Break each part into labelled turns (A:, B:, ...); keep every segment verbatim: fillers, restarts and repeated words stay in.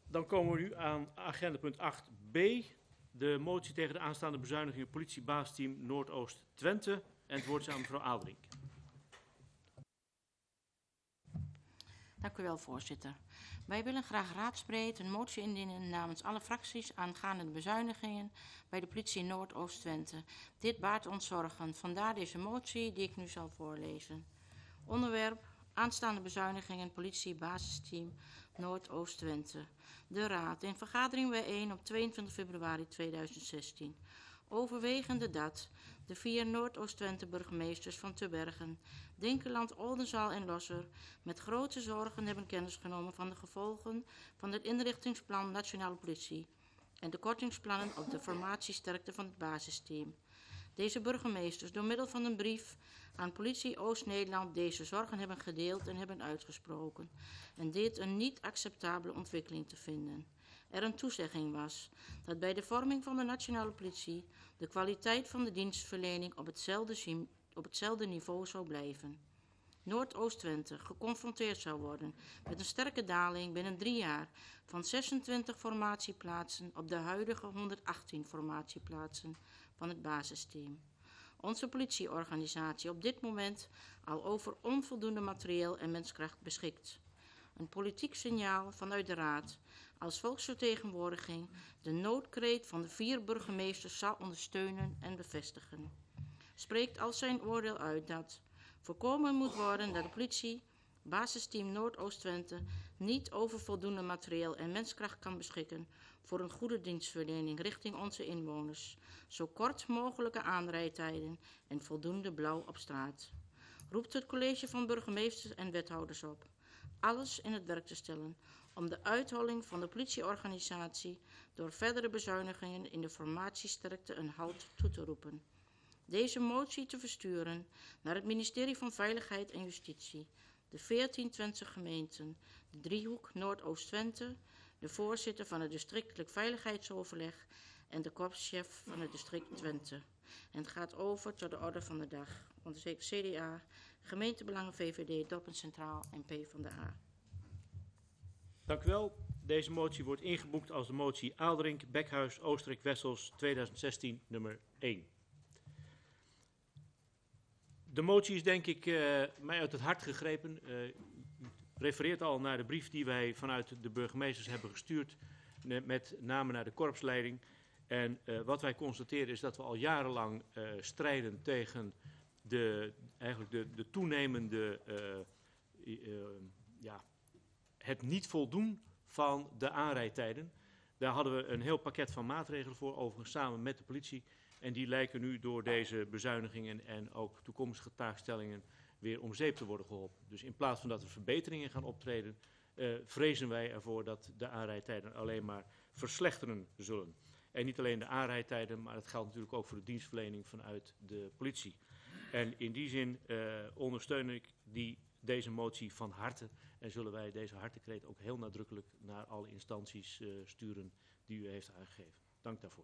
A: Dan komen we nu aan agenda punt acht b. De motie tegen de aanstaande bezuinigingen politiebaasteam Noordoost Twente. En het woord is aan mevrouw Aalderink.
B: Dank u wel, voorzitter. Wij willen graag raadsbreed een motie indienen namens alle fracties aangaande de bezuinigingen bij de politie Noordoost Twente. Dit baart ons zorgen. Vandaar deze motie die ik nu zal voorlezen. Onderwerp: aanstaande bezuinigingen politie basisteam Noordoost Twente. De Raad in vergadering bijeen op tweeëntwintig februari tweeduizend zestien. Overwegende dat de vier Noordoost Twente burgemeesters van Tubbergen, Dinkeland, Oldenzaal en Losser met grote zorgen hebben kennis genomen van de gevolgen van het inrichtingsplan Nationale Politie en de kortingsplannen op de formatiesterkte van het basisteam. Deze burgemeesters door middel van een brief aan Politie Oost-Nederland deze zorgen hebben gedeeld en hebben uitgesproken en dit een niet acceptabele ontwikkeling te vinden. Er een toezegging was dat bij de vorming van de Nationale Politie de kwaliteit van de dienstverlening op hetzelfde, op hetzelfde niveau zou blijven. Noordoost Twente geconfronteerd zou worden met een sterke daling binnen drie jaar van zesentwintig formatieplaatsen op de huidige honderdachttien formatieplaatsen van het basisteam. Onze politieorganisatie op dit moment al over onvoldoende materieel en menskracht beschikt. Een politiek signaal vanuit de Raad als volksvertegenwoordiging de noodkreet van de vier burgemeesters zal ondersteunen en bevestigen. Spreekt als zijn oordeel uit dat voorkomen moet worden dat de politie, basisteam Noordoost Twente, niet over voldoende materieel en menskracht kan beschikken voor een goede dienstverlening richting onze inwoners, zo kort mogelijke aanrijdtijden en voldoende blauw op straat. Roept het college van burgemeesters en wethouders op alles in het werk te stellen om de uitholling van de politieorganisatie door verdere bezuinigingen in de formatiesterkte een halt toe te roepen. Deze motie te versturen naar het ministerie van Veiligheid en Justitie, de veertien Twentse gemeenten, de driehoek Noordoost Twente, de voorzitter van het districtelijk veiligheidsoverleg en de korpschef van het district Twente. En het gaat over tot de orde van de dag. Want de C D A, gemeentebelangen V V D, Doppen Centraal en P van de A.
A: Dank u wel. Deze motie wordt ingeboekt als de motie Aalderink, Bekhuis, Oostenrijk, Wessels, tweeduizend zestien, nummer één. De motie is denk ik uh, mij uit het hart gegrepen. Uh, u refereert al naar de brief die wij vanuit de burgemeesters hebben gestuurd, met name naar de korpsleiding. En uh, wat wij constateren is dat we al jarenlang uh, strijden tegen de, eigenlijk de, de toenemende, uh, uh, ja, het niet voldoen van de aanrijdtijden. Daar hadden we een heel pakket van maatregelen voor, overigens samen met de politie. En die lijken nu door deze bezuinigingen en ook toekomstige taakstellingen weer om zeep te worden geholpen. Dus in plaats van dat er verbeteringen gaan optreden, uh, vrezen wij ervoor dat de aanrijdtijden alleen maar verslechteren zullen. En niet alleen de aanrijdtijden, maar het geldt natuurlijk ook voor de dienstverlening vanuit de politie. En in die zin uh, ondersteun ik die, deze motie van harte en zullen wij deze hartekreet ook heel nadrukkelijk naar alle instanties uh, sturen die u heeft aangegeven. Dank daarvoor.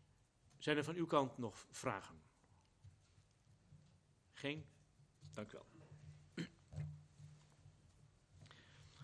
A: Zijn er van uw kant nog vragen? Geen? Dank u wel.